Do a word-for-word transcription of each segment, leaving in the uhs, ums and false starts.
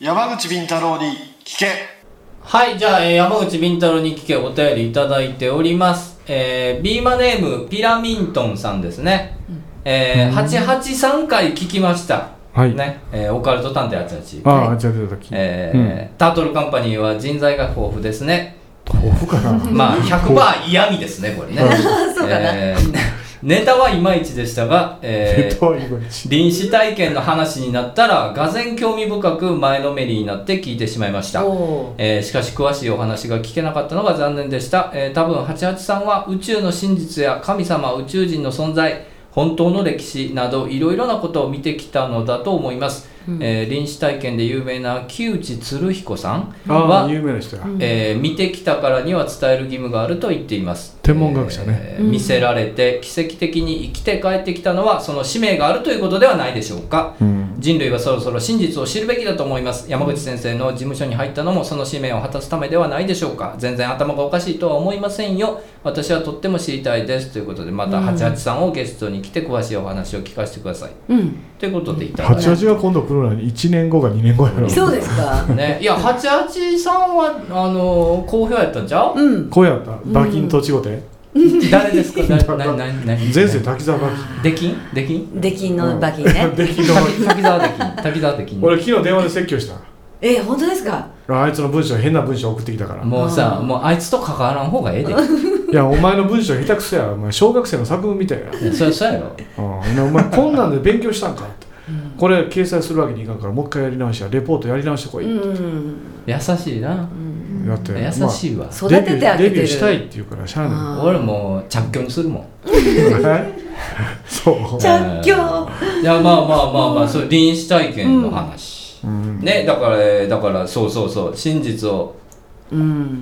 山口敏太郎に聞け。 はい、じゃあ、えー、山口敏太郎に聞けお便りいただいております。えー、ビーマネームピラミントンさんですね。うん、えー、はちはちさんかい聞きました。はい。ね、えー、オカルト探偵あちあち。 ああ、あちあちの時。 えー、うん、タートルカンパニーは人材が豊富ですね。 豊富かな。 まあ、ひゃくパーセント 嫌味ですね、これね。 そうかな。 えーネタはいまいちでしたが、えー、臨死体験の話になったらがぜん興味深く前のめりになって聞いてしまいました、えー、しかし詳しいお話が聞けなかったのが残念でした、えー、多分はちはちさんは宇宙の真実や神様、宇宙人の存在、本当の歴史などいろいろなことを見てきたのだと思います、うんえー、臨死体験で有名な木内鶴彦さんは有名な人や、 えー、見てきたからには伝える義務があると言っています。 天文学者ね、 えー、見せられて奇跡的に生きて帰ってきたのはその使命があるということではないでしょうか、うん、人類はそろそろ真実を知るべきだと思います。山口先生の事務所に入ったのもその使命を果たすためではないでしょうか。全然頭がおかしいとは思いませんよ。私はとっても知りたいですということで、またはちはちさんをゲストに来て詳しいお話を聞かせてください、うん、ということでいただきます。 はちはちが今度来るのにいちねんごかにねんごやろ。 そうですか、 ね、いやはちはちさんはあの好評やったんちゃう、 うん、好評やった。馬琴とちごて、 うん、誰ですか。誰何何何前世滝沢馬琴。 出禁出禁出禁の馬琴ね。 出禁の馬琴。 滝沢出禁滝沢出禁。 俺昨日電話で説教した。 え本当ですか。 あいつの文章変な文章送ってきたから。 もうさもうあいつと関わらん方がええで。 いやお前の文章下手くそや。お前小学生の作文みたいや。 いやそりゃそうやろ。 お前こんなんで勉強したんかって、うん、これ掲載するわけにいかんからもう一回やり直しやレポートやり直してこいって、うん、 優しいな、うん、 だって優しいわ、まあ、 育ててあげてる。 デビューしたいって言うからしゃあない。 俺もう着去にするもん。 そう着去。 いやまあまあまあまあそう臨死体験の話、うん、ねだからだからそうそうそう真実を、うん、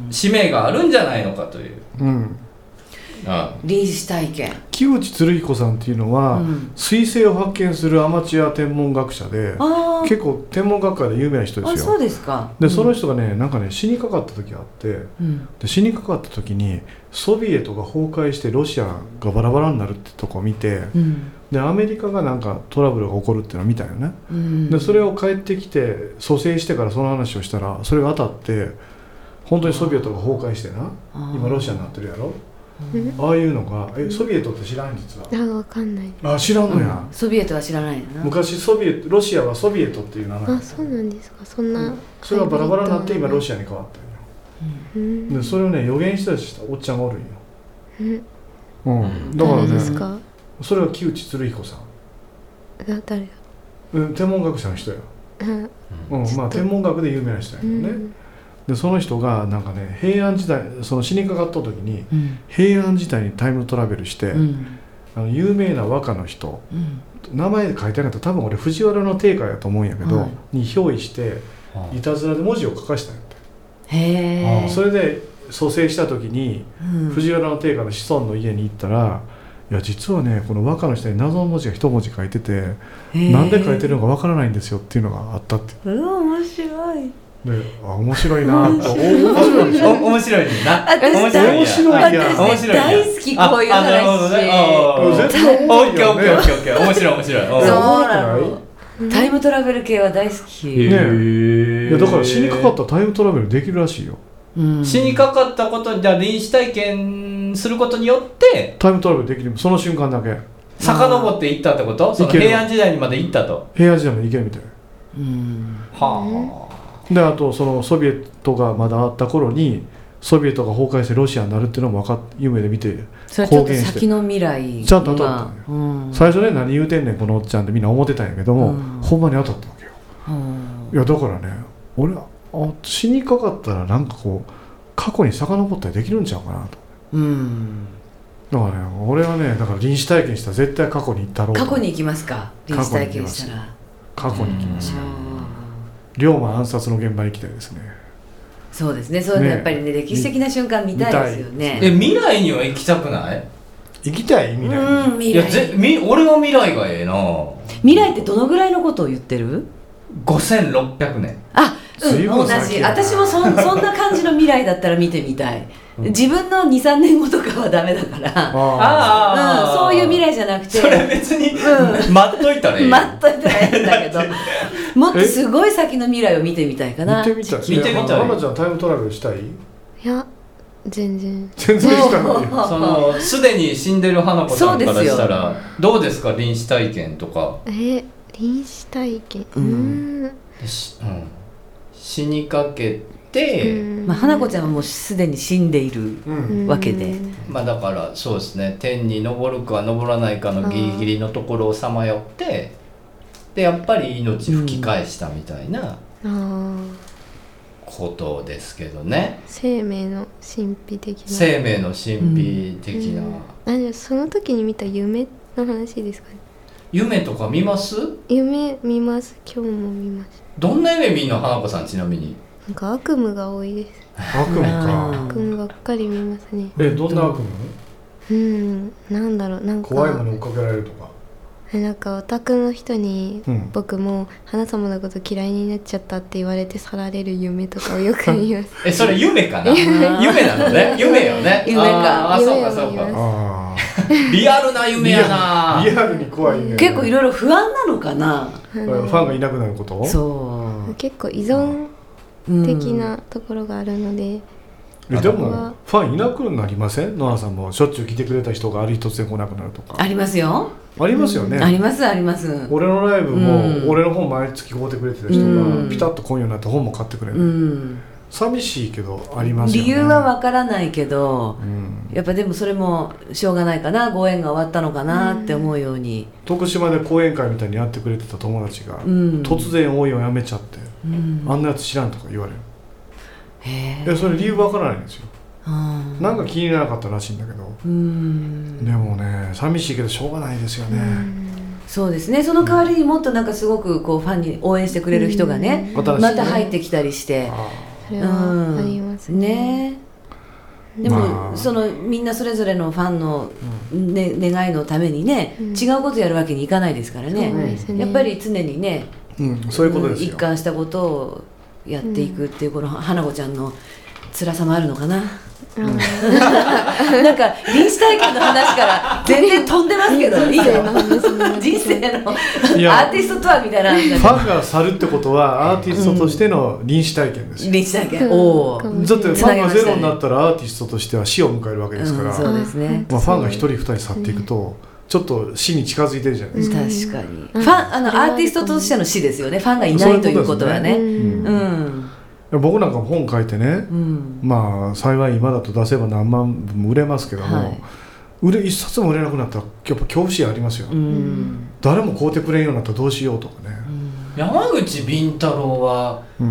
使命があるんじゃないのかという、うんああ臨死体験。 木内鶴彦さんっていうのは、うん、彗星を発見するアマチュア天文学者で結構天文学界で有名な人ですよ。 あそうですか。 で、うん、その人がねなんかね死にかかった時があって、うん、で死にかかった時にソビエトが崩壊してロシアがバラバラになるってとこを見て、うん、でアメリカがなんかトラブルが起こるっていうのを見たよね、うん、でそれを帰ってきて蘇生してからその話をしたらそれが当たって本当にソビエトが崩壊してな今ロシアになってるやろ。ああいうのがえソビエトって知らん実は。 あ分かんない。 あ知らんのや、 うん、ソビエトは知らないよな。 昔ソビエトロシアはソビエトっていう名前。 あそうなんですか。そんな、うん、 それがバラバラになって今ロシアに変わったんよ、うん、でそれをね予言したりしたおっちゃんがおるんよ、うん、うん、だからねですか。それは木内鶴彦さん。 誰が、 うん、天文学者の人や、うんうん、まあ天文学で有名な人やけどね、うんでその人がなんかね平安時代その死にかかった時に、うん、平安時代にタイムトラベルして、うん、あの有名な和歌の人、うん、名前書いてなかった多分俺藤原の定家やと思うんやけど、はい、に憑依していたずらで文字を書かしたんやって。へー。それで蘇生した時に、うん、藤原の定家の子孫の家に行ったらいや実はねこの和歌の下に謎の文字が一文字書いててなんで書いてるのかわからないんですよっていうのがあったって。 うわ面白い。 であ面白いなって面白いでしょ。面白いねな。 私面白いや私大好きこういう話。 絶対面白いよね。 オッケーオッケーオッケー面白い面白い。 そうなの。タイムトラベル系は大好き。ねえ。いやだから死にかかったらタイムトラベルできるらしいよ。 うん、死にかかったことじゃ臨死体験することによってタイムトラベルできるその瞬間だけ。 遡っていったってこと？その平安時代にまで行ったと。 平安時代まで行けるみたい。 うん。はあ。 であとそのソビエトがまだあった頃にソビエトが崩壊してロシアになるっていうのも分かっ夢で見てそれちょっと先の未来ちゃんと当たったのよ、うん、最初ね何言うてんねんこのおっちゃんってみんな思ってたんやけども、うん、ほんまに当たったわけよ、うん、いやだからね俺あ死にかかったらなんかこう過去に遡ったりできるんちゃうかなと、うん、だからね俺はねだから臨死体験したら絶対過去に行ったろうと。 過去に行きますか。臨死体験したら過去に行きますよ。龍馬暗殺の現場に行きたいですね。 そうですね。そういうのやっぱりね、ね歴史的な瞬間見たいですよね。 え未来には行きたくない？ 行きたい未来に。 うん、未来。 いやぜみ俺は未来がええな。 未来ってどのぐらいのことを言ってる？ ごせんろっぴゃくねん。 あ随分同先やなじ私も そ, そんな感じの未来だったら見てみたい、うん、自分の にさんねんごとかはダメだから、あ、うん、そういう未来じゃなくて、 それ別に、うん、待っといたらいい待っといたらいいんだけどもっとすごい先の未来を見てみたいかな。 見てみたい。 見てみたい。 花ちゃんタイムトラベルしたい？ いや全然全然したないそのすでに死んでる花子さんからしたらどうですか、臨死体験とか。 え臨死体験、 うん、 うん、 死にかけて、 うん、まあ、花子ちゃんはもうすでに死んでいるわけで、うん、 まあだからそうですね、天に昇るか昇らないかのギリギリのところをさまよってでやっぱり命吹き返したみたいな、うん、ことですけどね。 生命の神秘的な生命の神秘的な、 うんうん、その時に見た夢の話ですかね。 夢とか見ます？ 夢見ます。今日も見ました。 どんな夢見んの花子さん？ちなみになんか悪夢が多いです。 悪夢か。 悪夢ばっかり見ますね。 え、どんな悪夢？うんなんだろう、なんか怖いもの追っかけられるとか。 なんかオタクの人に、 うん、 僕も花様のこと嫌いになっちゃったって言われて去られる夢とかをよく見ますえ、それ夢かな夢なのね。夢よね。 夢か。 あ、そうかそうか。あリアルな夢やな。 リアルに怖いね。 結構いろいろ不安なのかな。 ファンがいなくなること？ そう結構依存的なところがあるので、 うん、でもファンいなくなりません？ノアさんもしょっちゅう来てくれた人がある日突然来なくなるとか。 ありますよ。 ありますよね、 うん、ありますあります。 俺のライブも、うん、俺の本毎月買うてくれてた人がピタッと来んようになって本も買ってくれる、うん、寂しいけどありますよね。 理由はわからないけど、 うん、 やっぱでもそれもしょうがないかな、ご縁が終わったのかなって思うように、 うん、徳島で講演会みたいにやってくれてた友達が、うん、突然応援をやめちゃって、うん、あんなやつ知らんとか言われる。へえ。それ理由わからないんですよ。なんか気にならなかったらしいんだけど、うんでもね寂しいけどしょうがないですよね。 そうですね。その代わりにもっとなんかすごくこうファンに応援してくれる人がね、また入ってきたりして、 それはありますね。 でも、まあ、そのみんなそれぞれのファンの、ね、願いのためにね、うん、違うことやるわけにいかないですからね。うん、やっぱり常にね、 うん、そういうことですよ。 一貫したことをやっていくっていう、この花子ちゃんの辛さもあるのかな。うん、なんか臨死体験の話から全然飛んでますけどいいよ人生のアーティストとはみたいな。 ファンが去るってことはアーティストとしての臨死体験ですよ。 臨死体験、おお。 だってファンがゼロになったらアーティストとしては死を迎えるわけですから、うん、 そうですね。 まあ、ファンが一人二人去っていくとちょっと死に近づいてるじゃないですか。 確かに、うん、ファンあのアーティストとしての死ですよね。ファンがいないということはね。 僕なんか本書いてね、うん、まあ幸い今だと出せば何万部も売れますけども、はい、売れ一冊も売れなくなったらやっぱ恐怖心ありますよ、うん、誰も買うてくれんようになったらどうしようとかね、うん、 山口敏太郎は、うん、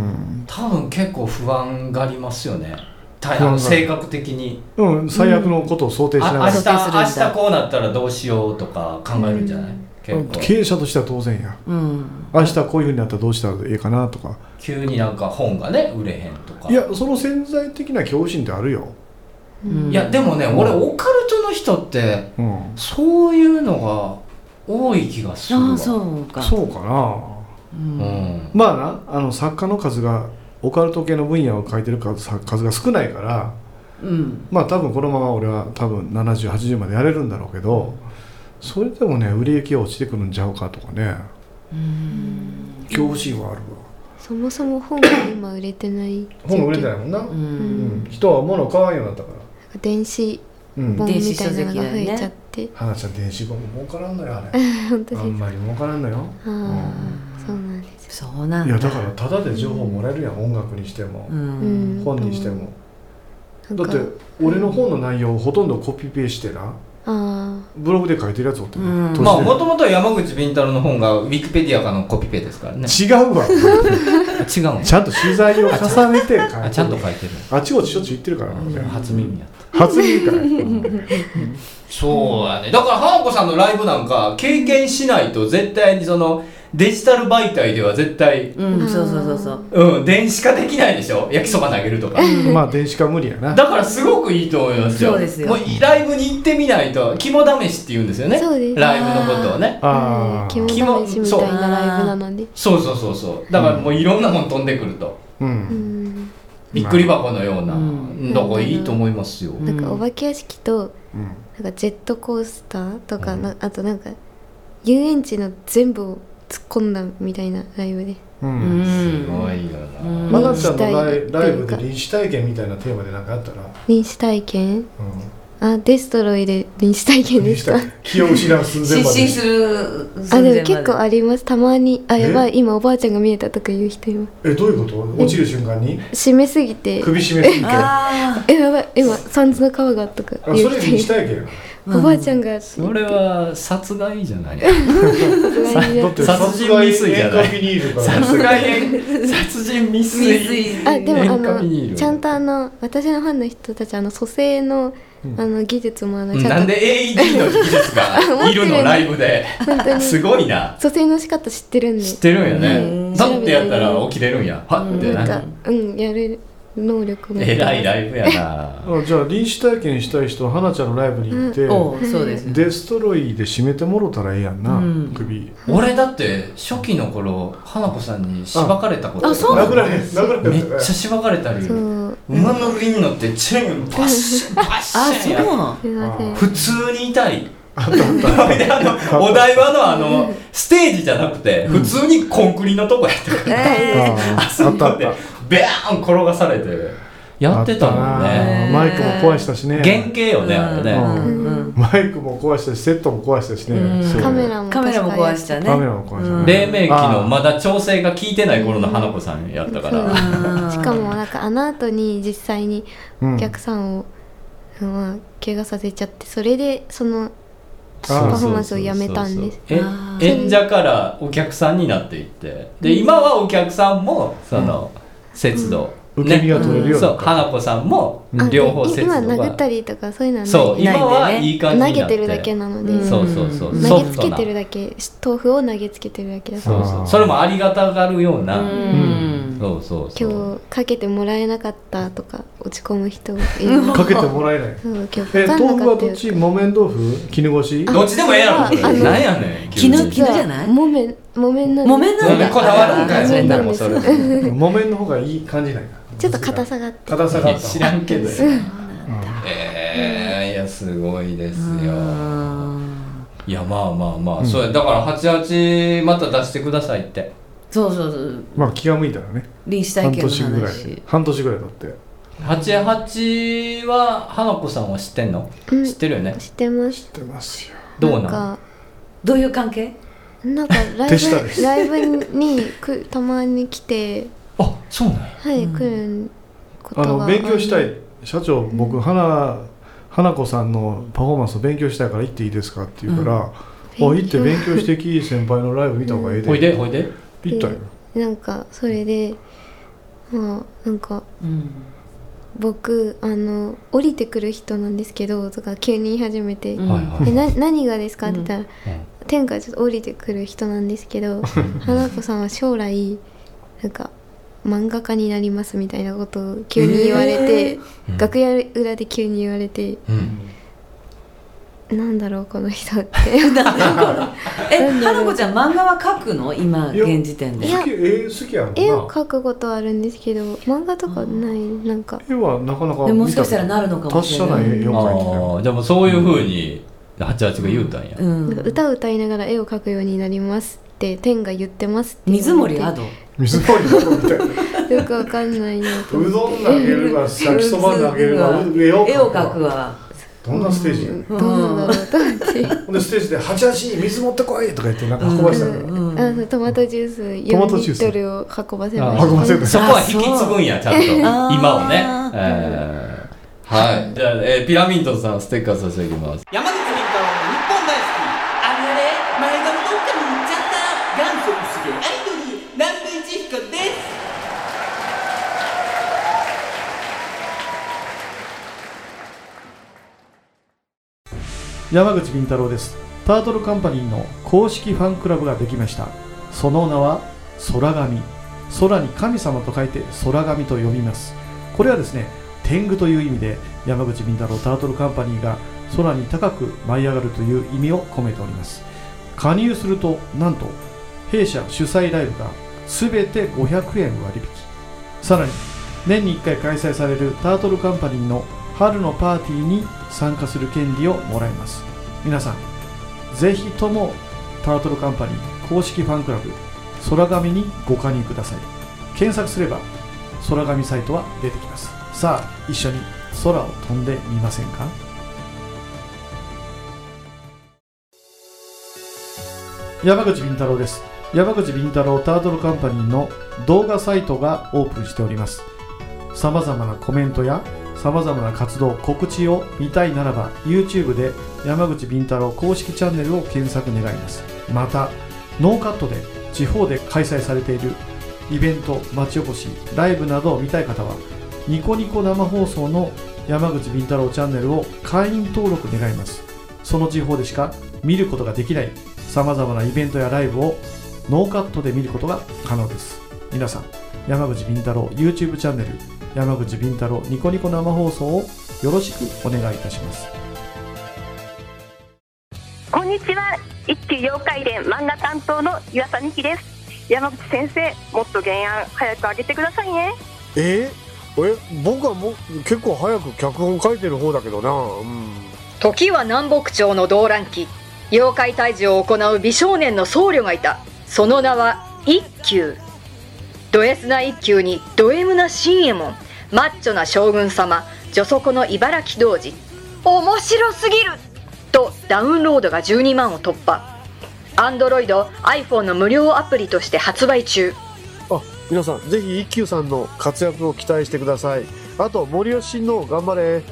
多分結構不安がありますよね。性格的に、 うん、最悪のことを想定しながら、うん、 明日、明日こうなったらどうしようとか考えるんじゃない、うん、 経営者としては当然や、うん、明日こういう風になったらどうしたらいいかなとか、 急になんか本がね売れへんとか。 いやその潜在的な恐怖心ってあるよ、 うん、いやでもね、うん、俺オカルトの人って、うん、そういうのが多い気がするわ。 あ、そうかそうかな、うんうん、まあなあの作家の数がオカルト系の分野を書いてる数が少ないから、うん、まあ多分このまま俺は多分ななじゅう、はちじゅうまでやれるんだろうけど、それでもね売り行きが落ちてくるんちゃうかとかね、うーん恐怖心はあるわ。 そもそも本が今売れてない本売れてないもんな、うんうん、人は物を買わんようになったから、 電子本みたいなのが増えちゃって、 うん、花ちゃん電子本も儲からんのよあれ本当です。あんまり儲からんのよ。あ、うん、 そうなんです。 そうなんだ。 いやだからただで情報もらえるやん、うん、音楽にしても、うん、本にしても、うん、だって俺の本の内容をほとんどコピペしてな、あブログで書いてるやつおってね、うん、 まあもともとは山口敏太郎の本がウィキペディアかのコピペですからね。 違うわ違うの。 ちゃんと取材を重ねて書いてる。 あ、ちゃんと書いてる。 あちこちしょっちゅう言ってるから、 うん、初耳やった。 初耳かい、うん、 そうやね。だから花子さんのライブなんか経験しないと絶対にそのデジタル媒体では絶対、 うん、そうそうそうそう、 うん、電子化できないでしょ、焼きそば投げるとか、 うん、まあ電子化無理やな。 だからすごくいいと思いますよ。 そうですよ。 もうライブに行ってみないと。肝試しって言うんですよね。 そうです。 ライブのことをね。 ああ。肝試しみたいなライブなので。 そうそうそうそう。だからもういろんなもん飛んでくると。 うんうん、 びっくり箱のような、 うだからいいと思いますよ。 なんかお化け屋敷とうんなんかジェットコースターとか、 うん、 なあとなんか遊園地の全部を突っ込んだみたいなライブで、 ううんん、 すごいよな。 まなちゃんのライ臨死体ライブで臨死体験みたいなテーマで何かあったら、 臨死体験、 うん、 あデストロイで臨死体験でした。 気を失う寸前まで失神するあでも結構あります。たまにあやばい今おばあちゃんが見えたとか言う人います。 えどういうこと？落ちる瞬間に締めすぎて首絞めすぎてあえやばい今三途の川がとかあ言そうれ臨死人体験おばあちゃんがそれは殺害じゃない。 だって殺人未遂じゃない。 塩化ビニールから殺害殺人未遂。 未遂あでもあ塩化ビニールのちゃんとあの私のファンの人たちあの蘇生のあの技術もあのちゃんとなんで エーイーディー の技術がいるのライブで。 本当にすごいな。 蘇生の仕方知ってるんで知ってるんやうね。 んだってやったら起きれるんや。はってな。 なんかうんやれる能力もえらいライブやな。 あじゃあ臨死体験したい人は花ちゃんのライブに行って、 おうそうです。 デストロイで締めてもろたらええやんな、 うん首俺だって初期の頃花子さんにしばかれたことあそうなの殴られ殴られためっちゃしばかれたり、 そう馬乗りに乗ってチェーンバッシンバッシあンやそうすいません普通に痛い。 あったあったであのお台場のあのステージじゃなくて普通にコンクリのとこやったから、 えあそこでベーン転がされてやってたもんあったね。 なマイクも壊したしね原型よねあれね、 うんうんマイクも壊したしセットも壊したしね、 うんそうカメラもカメラも壊したね。 カメラも壊した、 うん黎明期のあまだ調整が効いてない頃の花子さんやったから、 うんしかもなんかあの後に実際にうんお客さんを、まあ、怪我させちゃってそれでそのあパフォーマンスをやめたんです。 えあー演者からお客さんになっていってで今はお客さんもその節度、 受け身が取れるようにそうなった花子さんもあ両方節今度が殴ったりとかそういうのはないそうない今はいい感じになって投げてるだけなので、 うんそうそうそう、 うんソフトな投げつけてるだけ豆腐を投げつけてるだけだからそうそうそれもありがたがるような、 うんそうそうそう今日かけてもらえなかったとか落ち込む人いるかけてもらえないそう今日え分かん豆腐はどっなかったよち木綿豆腐絹ごしどっちでもええやろそれああのなんやねん絹急に絹じゃない木綿木綿なんで木綿なんだ。 なんでこだわるんかいあそんなもん木それ木綿の方がいい感じないかちょっと硬さがあって硬さがあった知らんけどそうなんだ。 えー、いやすごいですようんいやまあまあまあ、 うんそうやだからはちじゅうはちまた出してくださいってそうそうそう。 まあ気が向いたらね臨死体半験の年ぐらい話。 半年ぐらいだってはちじゅうはちは花子さんは知ってんの、 うん知ってるよね知ってます知ってますよどうなんなんかどういう関係？ なんかライ手下ですブライブにくたまに来てあそうなんやはい、 うん来ることあがの勉強したあい社長僕花花子さんのパフォーマンスを勉強したいから行っていいですかって言うから、 うんお行って勉強してき先輩のライブ見た方がええでほいでほいで行ったよなんかそれでまあなんかうん。 僕あの降りてくる人なんですけどとか急に言い始めて「 うんはいはいえな何がですか?」って言ったら、 うん天からちょっと降りてくる人なんですけど花子さんは将来なんか漫画家になりますみたいなことを急に言われて、 うん楽屋裏で急に言われて、 うんなんだろうこの人ってえ、 なんだろう花子ちゃん漫画は描くの？今いや現時点で。 いや好き絵好きやろ絵をな描くことはあるんですけど漫画とかないなんか絵はなかなかでもしかしたらなるのかも達しれない。 者な絵を描いてたあよあでもそういうふうにはちじゅうはちが言うたんや、 うなんかん。 歌を歌いながら絵を描くようになりますって天が言ってますって言水われて森アド。 水森のみたいなよくわかんないなと思うってどん投げるわ焼きそば投げるわ絵を絵を描描くわくわ。 どんなステージやうんどうなんだろうと思ってほんでステージで「はちはち水持ってこい!」とか言ってなんか運ばしたのようんあそうトマトジューストマよんリトジュースットルを運ばせあま運ばせるそこは引き継ぐんやちゃんとあー今をね、えー、はいじゃあ、えー、ピラミッドさんステッカー差し上げます山口倫太郎日本大好きあれあれ前髪どっかに行っちゃった元祖薄毛アイドル南部一彦です山口敏太郎です。タートルカンパニーの公式ファンクラブができました。その名は空神。空に神様と書いて空神と呼びます。これはですね、天狗という意味で山口敏太郎タートルカンパニーが空に高く舞い上がるという意味を込めております。加入するとなんと弊社主催ライブがすべてごひゃくえん割引。 さらに年にいっかい開催されるタートルカンパニーの春のパーティーに参加する権利をもらいます。皆さんぜひともタートルカンパニー公式ファンクラブ空紙にご加入ください。検索すれば空紙サイトは出てきます。さあ一緒に空を飛んでみませんか。山口敏太郎です。山口敏太郎タートルカンパニーの動画サイトがオープンしております。さまざまなコメントやさまざまな活動告知を見たいならば YouTube で山口敏太郎公式チャンネルを検索願います。またノーカットで地方で開催されているイベント、町おこし、ライブなどを見たい方はニコニコ生放送の山口敏太郎チャンネルを会員登録願います。その地方でしか見ることができないさまざまなイベントやライブをノーカットで見ることが可能です。皆さん山口敏太郎 YouTube チャンネル山口敏太郎ニコニコ生放送をよろしくお願いいたします。 こんにちは、一級妖怪伝漫画担当の岩佐美希です。山口先生、もっと原案早く上げてくださいね。 えー、え僕はもう結構早く脚本書いてる方だけどな、うん、 時は南北朝の動乱期、妖怪退治を行う美少年の僧侶がいた。その名は一休。ド S な一休にド M な新右衛門、マッチョな将軍様、女底の茨城童子。面白すぎるとダウンロードがじゅうにまんを突破。 Android、iPhone の無料アプリとして発売中。 あ、皆さんぜひ一休さんの活躍を期待してください。あと森吉親王頑張れ。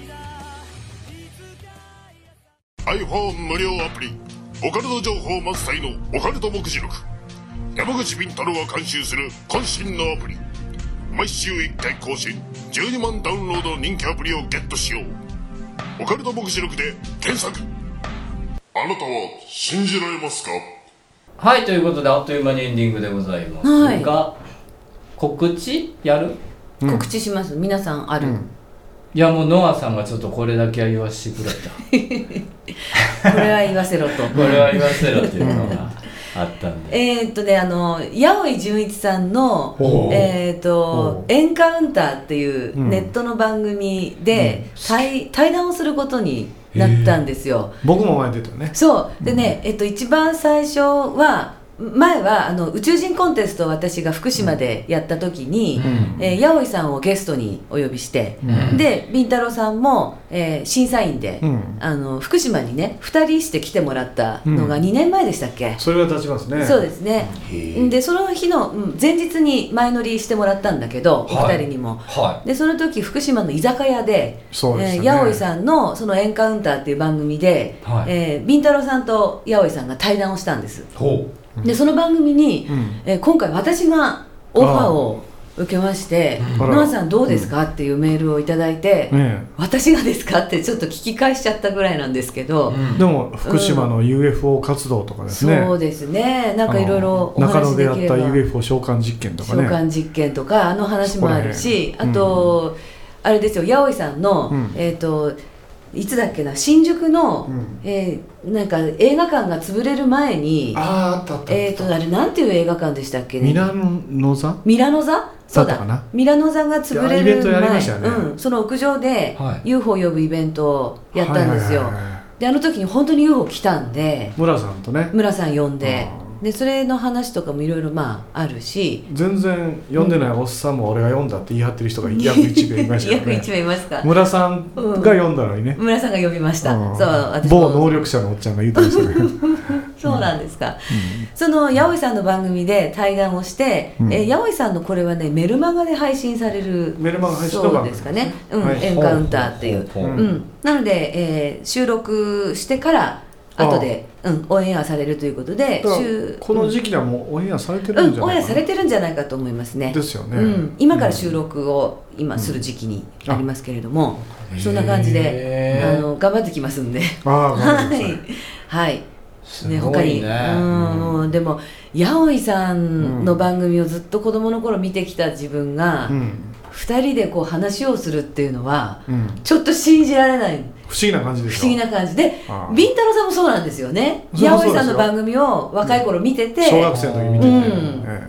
iPhone 無料アプリオカルト情報満載のオカルト目次録。山口敏太郎が監修する渾身のアプリ。毎週いっかい更新、じゅうにまんダウンロードの人気アプリをゲットしよう。オカルト目次録で検索。あなたは信じられますか。 はい、ということであっという間にエンディングでございます、はい、が告知やる、 うん、告知します。皆さんある、うん、 いやもうノアさんがちょっとこれだけは言わせてくれたこれは言わせろとこれは言わせろっていうのがあったんでえーっとねあの八尾純一さんのえーっとエンカウンターっていうネットの番組で、うん、対, 対談をすることになったんですよ。 僕も前出たよね。 そうでね、えっと、一番最初は前はあの宇宙人コンテストを私が福島でやった時に、うんえー、八尾さんをゲストにお呼びして、うん、で敏太郎さんも、えー、審査員で、うん、あの福島にねふたりして来てもらったのがにねんまえでしたっけ、 うん、それが経ちますね。 そうですね。でその日の、うん、前日に前乗りしてもらったんだけど、はい、お二人にも、はい、でその時福島の居酒屋で、そうですね、えー、八尾さんのそのエンカウンターっていう番組で、はいえー、敏太郎さんと八尾さんが対談をしたんです。ほうでその番組に、うんえー、今回私がオファーを受けまして「ノアさんどうですか?」っていうメールをいただいて、うん、私がですかってちょっと聞き返しちゃったぐらいなんですけど、うん、 でも福島の ユーエフオー 活動とかですね、 うん、そうですねなんかいろいろお話できれば中野でやった ユーエフオー 召喚実験とかね召喚実験とかあの話もあるしあと、うん、あれですよ八尾さんの、うん、えっ、ー、といつだっけな新宿の、うんえー、なんか映画館が潰れる前にああったあったえっ、ー、とあれなんていう映画館でしたっけねミラノ座ミラノ座そうだミラノ座が潰れる前、ねうん、その屋上で ユーフォー 呼ぶイベントをやったんですよ、はいはいはいはい、であの時に本当に ユーフォー 来たんで村さんとね村さん呼んででそれの話とかもいろいろまああるし全然読んでないおっさんも俺が読んだって言い張ってる人が約いちめいいましたよね約いちめいいますか村さんが読んだのにね、 うん、村さんが呼びました、うん、そう私某能力者のおっちゃんが言ってましたねそうなんですか、うん、その八尾さんの番組で対談をして、うん、え八尾さんのこれはねメルマガで配信されるメルマガ配信の番組ですかね、うんはい、エンカウンターっていう、うんうん、なので、えー、収録してから後でうん、オンエアされるということでこの時期ではもうオンエアされてるんじゃないかな、うん、オンエアされてるんじゃないかと思いますね。 ですよね、 うん、今から収録を今する時期になりますけれども、うん、そんな感じであの頑張ってきますんであはいはいね、他に、うんうん、でも八尾さんの番組をずっと子供の頃見てきた自分が、うん、ふたりでこう話をするっていうのは、うん、ちょっと信じられない不思議な感じでしょ。 不思議な感じで敏太郎さんもそうなんですよね。八尾さんの番組を若い頃見てて、 うん、小学生の時見てて、うんえー、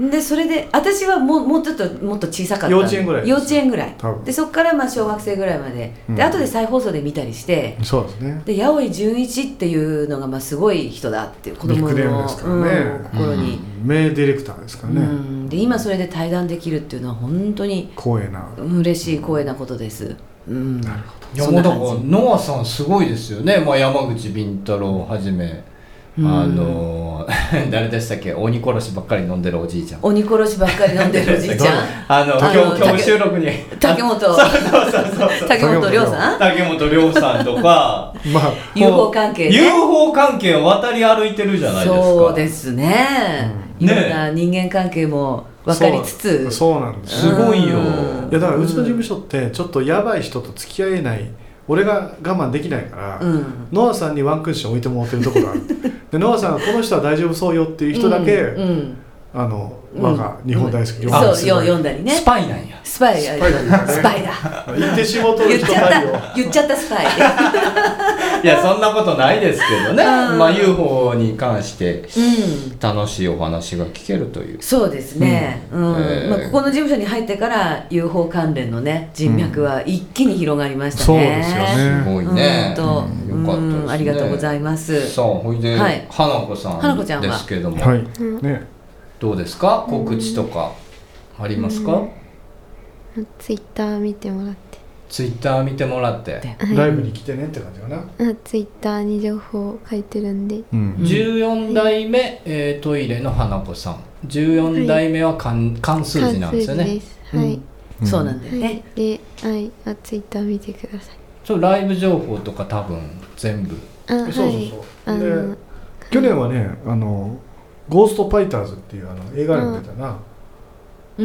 でそれで私はもう、もうちょっともっと小さかった。 幼稚園ぐらいです。 幼稚園ぐらい多分でそこからまあ小学生ぐらいまで、 うん、 で後で再放送で見たりして、 そうですね。 で八尾純一っていうのがまあすごい人だっていう子供のビッグネームですからね、 うん、心に、 うん、名ディレクターですからね、 うん、で今それで対談できるっていうのは本当に光栄な嬉しい光栄なことです、うん、 なるほど。いやもうだからノアさんすごいですよね、まあ、山口敏太郎をはじめ、うん、あの誰でしたっけ、鬼殺しばっかり飲んでるおじいちゃん、 鬼殺しばっかり飲んでるおじいちゃんあの今日今日収録に竹本竹本涼さん竹本涼さんとか、 まあ、 ユーフォー 関係、ね、 ユーフォー 関係を渡り歩いてるじゃないですか。 そうですね、うん、いろんな人間関係も分かりつつ、 そう、そうなんです。 すごいよ。 いやだからうちの事務所ってちょっとやばい人と付き合えない、俺が我慢できないから、うん、ノアさんにワンクッション置いてもらってるところがあるでノアさんがこの人は大丈夫そうよっていう人だけ、うんうん、あの我が日本大好き、 うん、そう読んだりね。 スパイなんや。 スパイや、スパイだ。 言って仕事を言っちゃった言っちゃったスパイいやそんなことないですけどね、まあ ユーフォー に関して楽しいお話が聞けるという、 うん、そうですね、うんうん、えーまあ、ここの事務所に入ってから ユーフォー 関連のね人脈は一気に広がりましたね、うん、そうですよね、 すごいね、 うん、よかったですね、ありがとうございます。 さあほいで、はい、花子さんですけども、はいね、どうですか、告知とかありますか？ うん、ツイッター見てもらって、 ツイッター見てもらって、 ライブに来てねって感じかな。 ツイッターに情報書いてるんで、 うん、じゅうよん代目、はい、えー、トイレの花子さん、じゅうよん代目は漢、漢数字なんですよね。 漢数字です、はい、 うん、そうなんだよね、はい、 で、はい、あツイッター見てください。 そうライブ情報とか多分全部、 あ、はい、そうそうそう、で去年はね、あのゴーストファイターズっていうあの映画に出たな、 うん、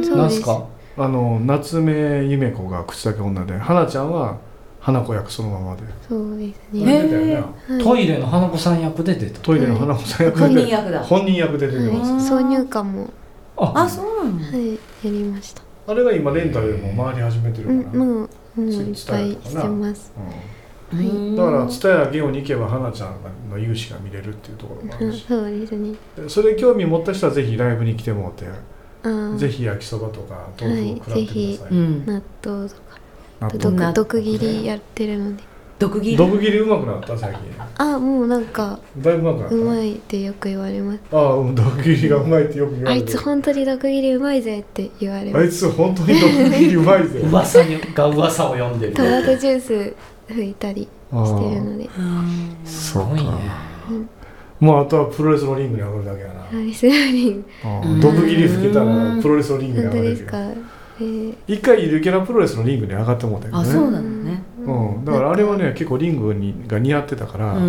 なんすか、 あの夏目ゆめ子が口だけ女で、花ちゃんは花子役そのままで。 そうですね。 出たよな、 はい、トイレの花子さん役で出た。 トイレの花子さん役で、 はい、本人役だ。 本人役で出てます。 挿入歌も、 あ、あ、そうなの。 はい、やりました。 あれが今レンタルでも回り始めてるから、 うん、もうもういっぱいしてます。 うん、だから蔦屋ゲオに行けば花ちゃんの勇姿が見れるっていうところもあるし、 そうですね。 それ興味持った人はぜひライブに来てもらって、ぜひ焼きそばとか豆腐を食らってください。はい、ぜひ納豆とか、毒切りやってるので。 毒切り？ 毒切りうまくなった最近。 あ、もうなんかだいぶうまくなった。 うまいってよく言われます。 ああ、うん、毒切りがうまいってよく言われる。 あいつ本当に毒切りうまいぜって言われます。 あいつ本当に毒切りうまいぜ。 噂にが噂を読んでる。 トマトジュース吹いたりしてるので。 すごいね。 もうあとはプロレスのリングに上がるだけやな。 プロレスのリング。 毒切り吹けたらプロレスのリングに上がれる。 本当ですか。えー、 一回ゆるキャラプロレスのリングに上がってもらったけどね。 あ、そうなのね。 うん、だからあれはね結構リングにが似合ってたから、うん、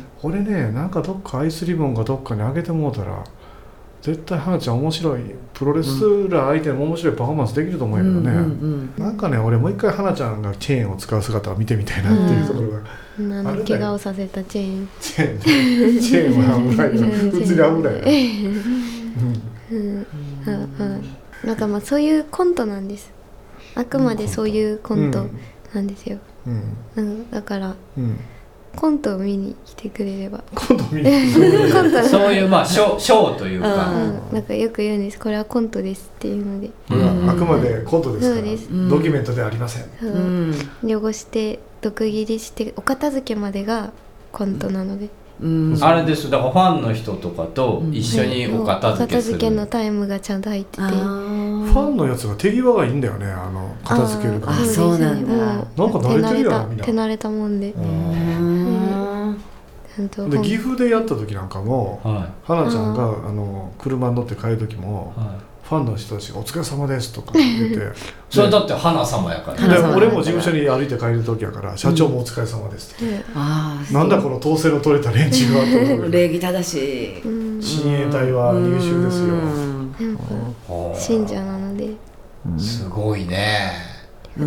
俺ねなんかどっかアイスリボンがどっかに上げてもうたら絶対花ちゃん面白いプロレスラー相手にも面白いパフォーマンスできると思うんやけどね、うんうんうん、なんかね俺もう一回花ちゃんがチェーンを使う姿を見てみたいなっていうところが、 うん、あの怪我をさせたチェーンチェーンチェーンは危ないよ普通に危ないよ、 うんうん、なんかまあそういうコントなんです。あくまでそういうコントなんですよ、うん、だから、うん、コントを見に来てくれればコント見に来てくれればそういうまあショー、ショーというか、 うん、なんかよく言うんです。これはコントですっていうので、 うん、あくまでコントですから、ですドキュメントではありません、 うん、汚して毒切りしてお片付けまでがコントなので、 うん、あれですだからファンの人とかと一緒にお片付けする、 お片付けのタイムがちゃんと入ってて、 ファンのやつが手際がいいんだよね、あの片付けるから。 あ、そうなんだ。 なんか慣れてるやんみんな。 手慣れたもんで。うんうん、で岐阜でやった時なんかも、はい、花ちゃんがあの車に乗って帰る時も、はい、ファンの人たちがお疲れ様ですとか言ってそれだって花様やから、 ね、で俺も事務所に歩いて帰る時やから社長もお疲れ様ですって、うん、あなんだこの統制の取れた連中はと思う礼儀正しい親衛隊は優秀ですよ。 なんか信者なので、 うん、すごいね、 うん、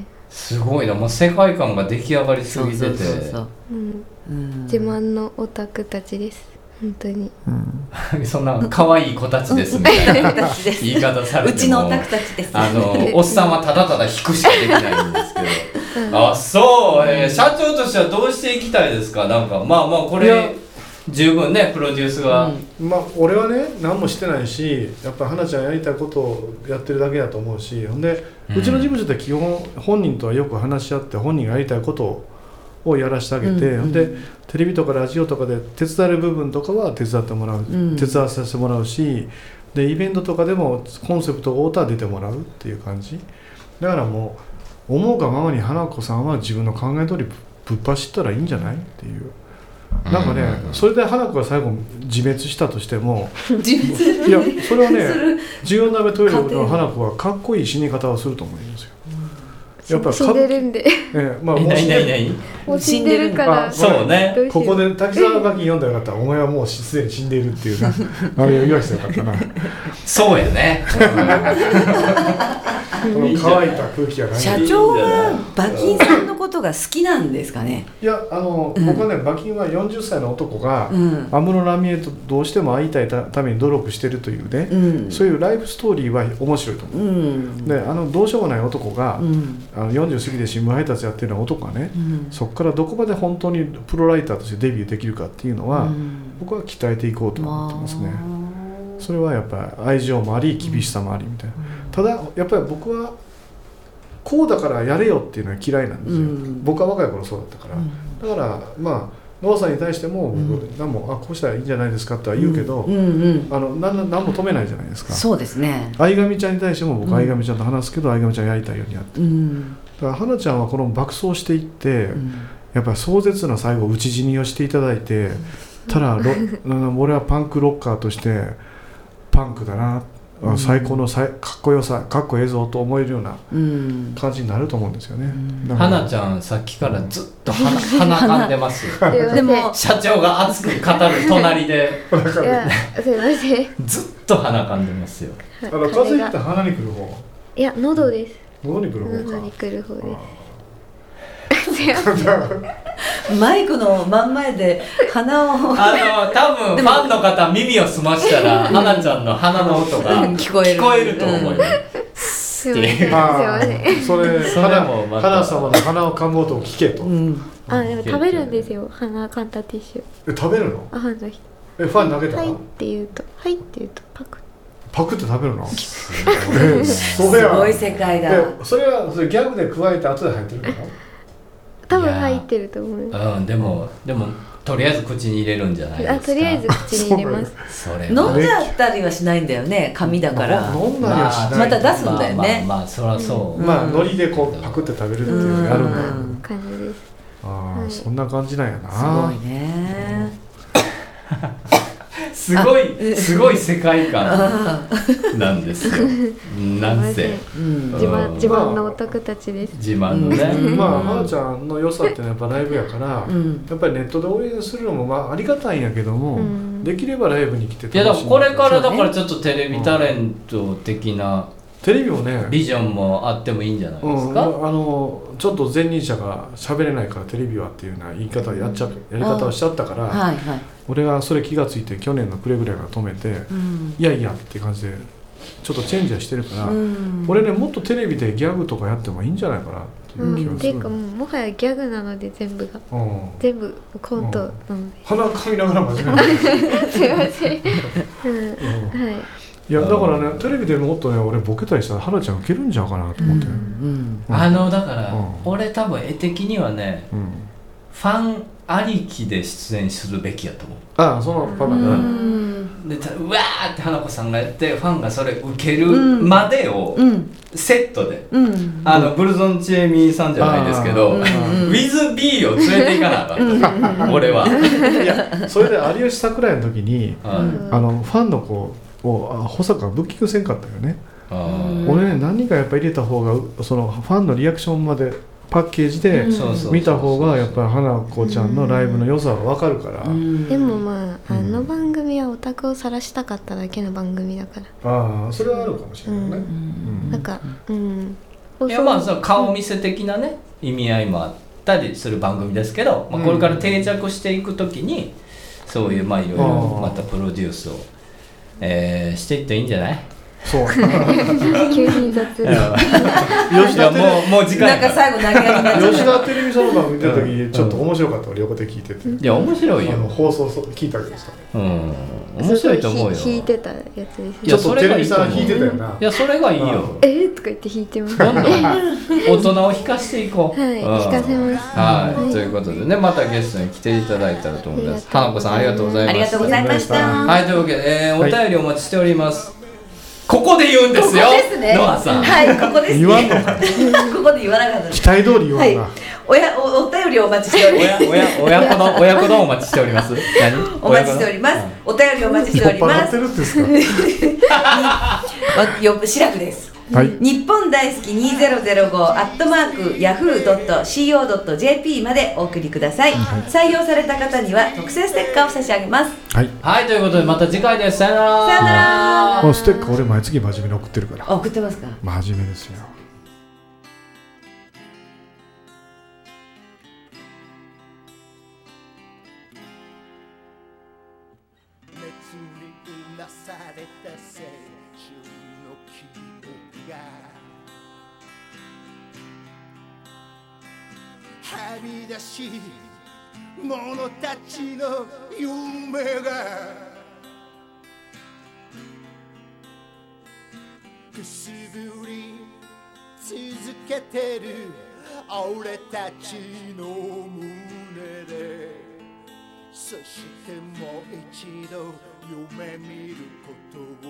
すごいな、もう世界観が出来上がりすぎてて、 自慢のオタクたちです本当に、 うん、そんな可愛い子たちですみたいな言い方されてもうちのオタクたちですあのおっさんはただただ引くしかできないんですけどあ、そう、えー、社長としてはどうしていきたいですか。なんかまあまあこれ十分ねプロデュースが、 うん、まあ俺はね何もしてないしやっぱ花ちゃんやりたいことをやってるだけだと思うし、ほんでうちの事務所って基本本人とはよく話し合って本人がやりたいことをやらせてあげて、うんうん、ほんでテレビとかラジオとかで手伝える部分とかは手伝ってもらう、うん、手伝わさせてもらうし、でイベントとかでもコンセプトをオーター出てもらうっていう感じだから、もう思うがままに花子さんは自分の考え通りぶっ走ったらいいんじゃないっていう。なんかね、それで花子が最後自滅したとしても自滅いやそれはねじゅうよん代目トイレの花子はかっこいい死に方をすると思うんですよ。 やっぱ死んでるんで、 えまあ、 もう死んでるもう死んでるから、 そうね、 ここで滝沢がき読んだらよかったらお前はもうすでに死んでいるっていうなあれを言わせてよかったなそうやねこの乾いた空気がない。 社長は馬琴さんのことが好きなんですかね。 いやあの、うん、僕はね馬琴はよんじゅっさいの男が安室奈美恵とどうしても会いたいために努力してるというね、うん、そういうライフストーリーは面白いと思う、うん、であのどうしようもない男が、うん、あのよんじゅう過ぎで新聞配達やってるような男がね、うん、そこからどこまで本当にプロライターとしてデビューできるかっていうのは、うん、僕は鍛えていこうと思ってますね。それはやっぱり愛情もあり厳しさもありみたいな、うん、ただやっぱり僕はこうだからやれよっていうのは嫌いなんですよ、うん、僕は若い頃そうだったから、うん、だからまあノアさんに対しても僕何も、うん、あこうしたらいいんじゃないですかっては言うけど、うんうんうん、あの何も止めないじゃないですか。 そうですね。 相上ちゃんに対しても僕は相上ちゃんと話すけど、うん、相上ちゃんやりたいようにやって、うん、だから花ちゃんはこの爆走していって、うん、やっぱり壮絶な最後討ち死にをしていただいて、ただロ俺はパンクロッカーとしてパンクだな、うん、最高のさかっこよさかっこええぞと思えるような感じになると思うんですよね、 うん、花ちゃんさっきからずっと鼻かんでますよでも社長が熱く語る隣でいやすいませんずっと鼻かんでますよ。 あの風邪って鼻にくる方？ いや喉です。 喉にくる方か。 喉にくる方です。 マイクの真ん前で鼻をあの多分ファンの方耳を澄ましたら花ちゃんの鼻の音が聞こえる、聞こえると思います。 すいません。 それ花も花様の鼻を噛む音を聞けと、うん、 あでも食べるんですよ鼻かんだティッシュ。 え食べるの？ あファンの人えファン投げたの？ はいって言うとはいって言うとパクパクって食べるの？ すごい世界だ。 それはそれギャグで加えて後で入ってるの？ 多分入ってると思う。 うん、でもでもとりあえず口に入れるんじゃないですか。 あとりあえず口に入れます。 それ飲んじゃったりはしないんだよね、紙だから。 飲んだりはしない。 また出すんだよね。 まあまあそらそう。 まあ海苔でこうパクって食べるっていうのやるんだよ。 感じです。 ああそんな感じなんやな。 すごいね。 すごいすごい世界観なんですよ。なんせ、 うん、自慢自慢のオタクたちです。 自慢のね。 うん、まあ花ちゃんの良さってのはやっぱライブやから、うん、やっぱりネットで応援するのもまあありがたいんやけども、うん、できればライブに来て楽しむ。 いやだからこれからだからちょっとテレビタレント的な。 テレビもねビジョンもあってもいいんじゃないですか、 うん、あのちょっと前任者が喋れないからテレビはっていうような言い方やっちゃ、うん、やり方をしちゃったから、はいはい、俺がそれ気がついて去年の暮れぐらいから止めて、うん、いやいやって感じでちょっとチェンジはしてるから、うん、俺ねもっとテレビでギャグとかやってもいいんじゃないかなっていう気がする、うん、 っていうかもうもはやギャグなので全部が、うん、全部コントなので、うん、 鼻かみながら真面目にすいません、うんうん、はいいやだからねテレビでもっとね俺ボケたりしたら花ちゃん受けるんちゃうかなと思って、うんうん、あのだから、うん、俺多分絵的にはね、うん、ファンありきで出演するべきやと思う。 ああそのパパが、うん、 でうわーって花子さんがやってファンがそれ受けるまでをセットで、うん、あのブルゾンチエミさんじゃないですけど、うん、ウィズ B を連れていかなあかった、うん、俺は。 いやそれで有吉桜井の時に、うん、あのファンの子を保坂がブッキングせんかったよね。俺ね何人かやっぱ入れた方がそのファンのリアクションまでパッケージで見た方がやっぱり花子ちゃんのライブの良さが分かるから、うん、 でもまああの番組はオタクを晒したかっただけの番組だから、 ああそれはあるかもしれないね、うんうん、 なんかうんいやまあその顔見せ的なね意味合いもあったりする番組ですけど、まあ、これから定着していくときにそういうまあいろいろまたプロデュースを、えー、していっていいんじゃない？ そう急に雑いやもうもう時間なんか最後投げやりになっちゃう吉田テレビその番組見てる時ちょっと面白かった俺横で聞いてて、 いや面白いよあの放送聞いたけどさ、 うん面白いと思うよ。 弾いてたやつですね。 ちょっとテレビさん弾いてたよな。 いやそれがいいよ。 えーとか言って弾いてます。 どんどん大人を弾かしていこう。 はい、弾かせます。 はい、ということでね、またゲストに来ていただいたらと思います。花子さんありがとうございました。 ありがとうございました。 はい、というわけで、えー、お便りお待ちしております。ここで言うんですよ。 ここですね。 ノアさん。 はい、ここですね。 言わんのか。 ここで言わなかった。 期待通り言わんな。 おやおお便りをお待ちしております。 親親親子丼親子丼お待ちしております。何？ お待ちしております。お便りお待ちしております。 酔っ払ってるんですか。 よしらくです。 はい、 日本大好きにせんごアットマークヤフードットシーオードットジェーピー までお送りください、はい、採用された方には特製ステッカーを差し上げます。 はい、 はい、ということでまた次回です。さよなら。 さよなら。 ステッカー俺毎月真面目に送ってるから。 送ってますか。 真面目ですよ。 はみ出し者たちの夢がくすぶり続けてる俺たちの胸で、そしてもう一度夢見ること